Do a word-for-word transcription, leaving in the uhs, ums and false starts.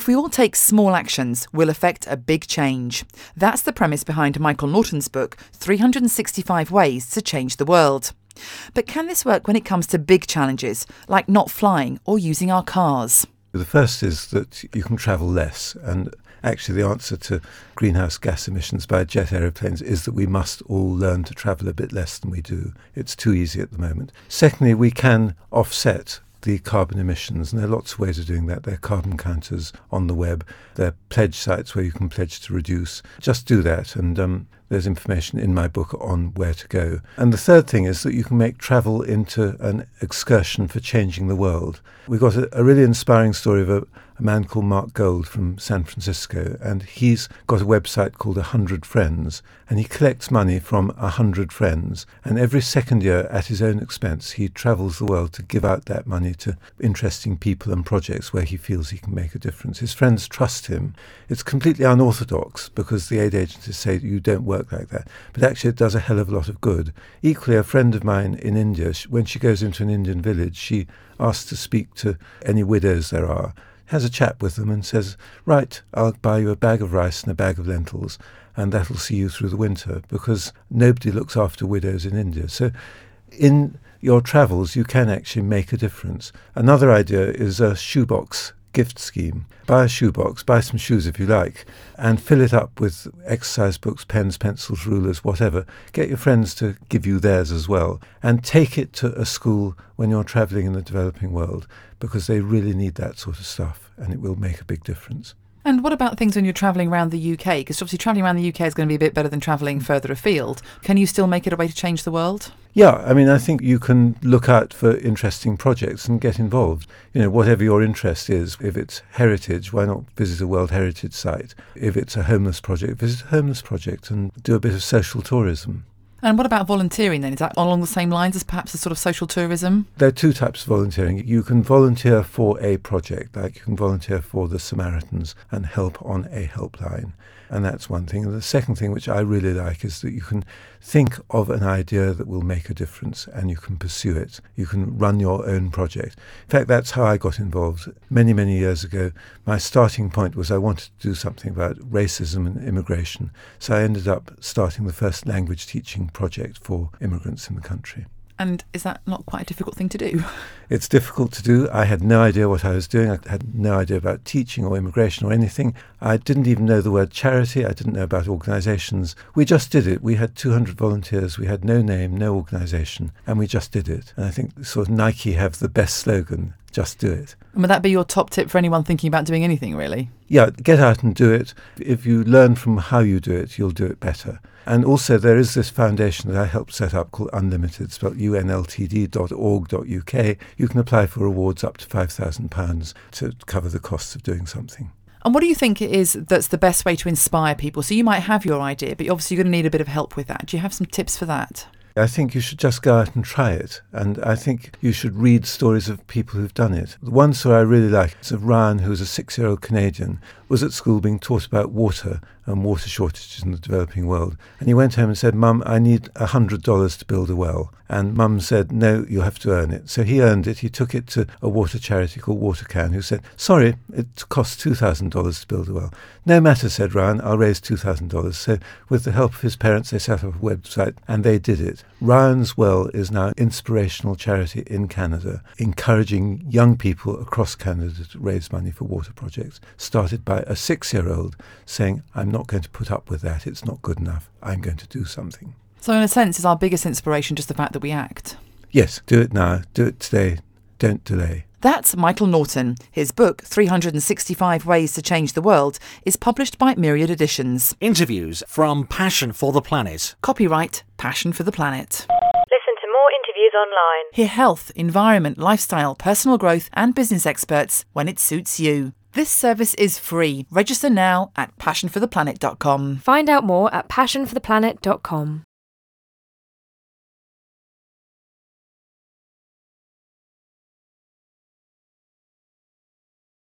If we all take small actions, we'll affect a big change. That's the premise behind Michael Norton's book, three hundred sixty-five Ways to Change the World. But can this work when it comes to big challenges, like not flying or using our cars? The first is that you can travel less, and actually the answer to greenhouse gas emissions by jet aeroplanes is that we must all learn to travel a bit less than we do. It's too easy at the moment. Secondly, we can offset the carbon emissions, and there are lots of ways of doing that. There are carbon counters on the web. There are pledge sites where you can pledge to reduce. Just do that, and um, there's information in my book on where to go. And the third thing is that you can make travel into an excursion for changing the world. We've got a, a really inspiring story of a, a man called Mark Gold from San Francisco, and he's got a website called one hundred friends, and he collects money from one hundred friends, and every second year at his own expense he travels the world to give out that money to interesting people and projects where he feels he can make a difference. His friends trust him. It's completely unorthodox because the aid agencies say you don't work like that, but actually it does a hell of a lot of good. Equally, a friend of mine in India, when she goes into an Indian village, she asks to speak to any widows there are, has a chat with them and says, right, I'll buy you a bag of rice and a bag of lentils, and that'll see you through the winter, because nobody looks after widows in India. So in your travels, you can actually make a difference. Another idea is a shoebox gift scheme. Buy a shoebox, buy some shoes if you like, and fill it up with exercise books, pens, pencils, rulers, whatever. Get your friends to give you theirs as well, and take it to a school when you're travelling in the developing world, because they really need that sort of stuff, and it will make a big difference. And what about things when you're travelling around the U K? Because obviously travelling around the U K is going to be a bit better than travelling further afield. Can you still make it a way to change the world? Yeah, I mean, I think you can look out for interesting projects and get involved. You know, whatever your interest is, if it's heritage, why not visit a World Heritage Site? If it's a homeless project, visit a homeless project and do a bit of social tourism. And what about volunteering then? Is that along the same lines as perhaps a sort of social tourism? There are two types of volunteering. You can volunteer for a project, like you can volunteer for the Samaritans and help on a helpline. And that's one thing. And the second thing, which I really like, is that you can think of an idea that will make a difference and you can pursue it. You can run your own project. In fact, that's how I got involved. Many, many years ago, my starting point was I wanted to do something about racism and immigration. So I ended up starting the first language teaching project for immigrants in the country. And is that not quite a difficult thing to do? It's difficult to do. I had no idea what I was doing. I had no idea about teaching or immigration or anything. I didn't even know the word charity. I didn't know about organisations. We just did it. We had two hundred volunteers. We had no name, no organisation, and we just did it. And I think sort of Nike have the best slogan, just do it. And would that be your top tip for anyone thinking about doing anything, really? Yeah, get out and do it. If you learn from how you do it, you'll do it better. And also there is this foundation that I helped set up called Unlimited, spelled U N L T D dot org dot U K. You can apply for awards up to five thousand pounds to cover the costs of doing something. And what do you think it is that's the best way to inspire people? So you might have your idea, but obviously you're going to need a bit of help with that. Do you have some tips for that? I think you should just go out and try it. And I think you should read stories of people who've done it. The one story I really like is of Ryan, who was a six-year-old Canadian, was at school being taught about water and water shortages in the developing world. And he went home and said, Mum, I need one hundred dollars to build a well. And Mum said, no, you have to earn it. So he earned it. He took it to a water charity called WaterCan, who said, sorry, it costs two thousand dollars to build a well. No matter, said Ryan, I'll raise two thousand dollars. So with the help of his parents, they set up a website and they did it. Ryan's Well is now an inspirational charity in Canada, encouraging young people across Canada to raise money for water projects, started by a six-year-old saying, I'm not going to put up with that, it's not good enough, I'm going to do something. So in a sense, is our biggest inspiration just the fact that we act? Yes, do it now, do it today, don't delay. That's Michael Norton. His book, three hundred sixty-five Ways to Change the World, is published by Myriad Editions. Interviews from Passion for the Planet. Copyright Passion for the Planet. Listen to more interviews online. Hear health, environment, lifestyle, personal growth and business experts when it suits you. This service is free. Register now at passion for the planet dot com. Find out more at passion for the planet dot com.